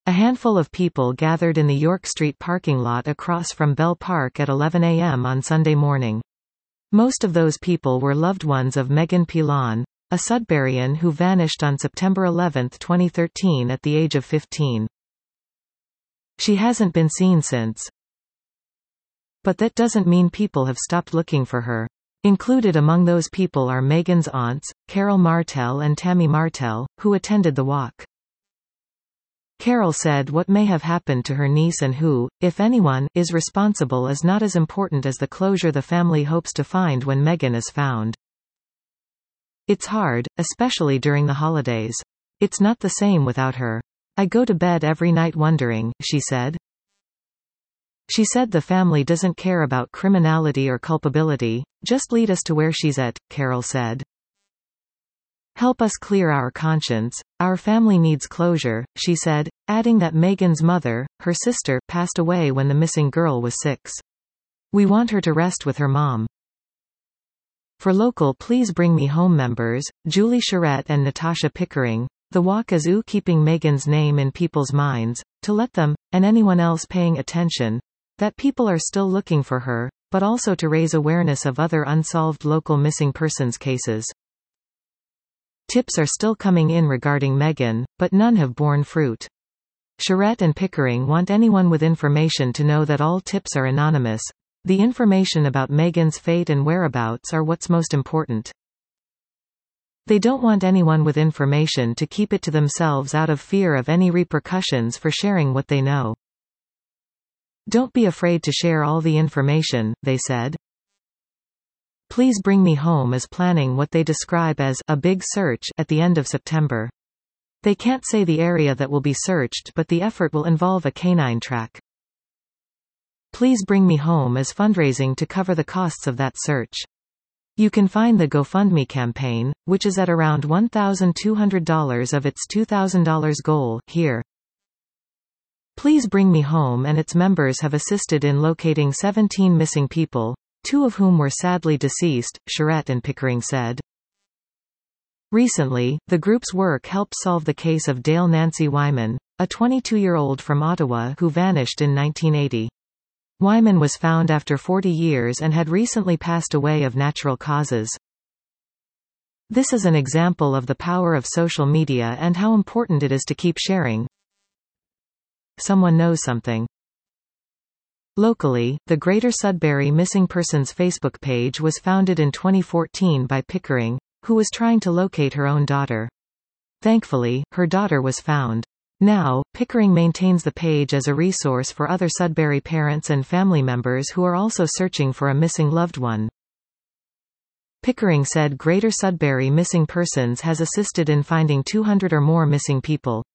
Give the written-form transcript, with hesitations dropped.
A handful of people gathered in the York Street parking lot across from Bell Park at 11 a.m. on Sunday morning. Most of those people were loved ones of Megan Pilon, a Sudburyan who vanished on September 11, 2013 at the age of 15. She hasn't been seen since. But that doesn't mean people have stopped looking for her. Included among those people are Megan's aunts, Carol Martell and Tammy Martell, who attended the walk. Carol said what may have happened to her niece and who, if anyone, is responsible is not as important as the closure the family hopes to find when Megan is found. It's hard, especially during the holidays. It's not the same without her. I go to bed every night wondering, she said. She said the family doesn't care about criminality or culpability, just lead us to where she's at, Carol said. Help us clear our conscience. Our family needs closure, she said, adding that Megan's mother, her sister, passed away when the missing girl was 6. We want her to rest with her mom. For local Please Bring Me Home members, Julie Charette and Natasha Pickering, the walk is keeping Megan's name in people's minds, to let them, and anyone else paying attention, that people are still looking for her, but also to raise awareness of other unsolved local missing persons cases. Tips are still coming in regarding Megan, but none have borne fruit. Charette and Pickering want anyone with information to know that all tips are anonymous. The information about Megan's fate and whereabouts are what's most important. They don't want anyone with information to keep it to themselves out of fear of any repercussions for sharing what they know. Don't be afraid to share all the information, they said. Please Bring Me Home is planning what they describe as a big search at the end of September. They can't say the area that will be searched, but the effort will involve a canine track. Please Bring Me Home is fundraising to cover the costs of that search. You can find the GoFundMe campaign, which is at around $1,200 of its $2,000 goal, here. Please Bring Me Home and its members have assisted in locating 17 missing people, 2 of whom were sadly deceased, Charette and Pickering said. Recently, the group's work helped solve the case of Dale Nancy Wyman, a 22-year-old from Ottawa who vanished in 1980. Wyman was found after 40 years and had recently passed away of natural causes. This is an example of the power of social media and how important it is to keep sharing. Someone knows something. Locally, the Greater Sudbury Missing Persons Facebook page was founded in 2014 by Pickering, who was trying to locate her own daughter. Thankfully, her daughter was found. Now, Pickering maintains the page as a resource for other Sudbury parents and family members who are also searching for a missing loved one. Pickering said Greater Sudbury Missing Persons has assisted in finding 200 or more missing people.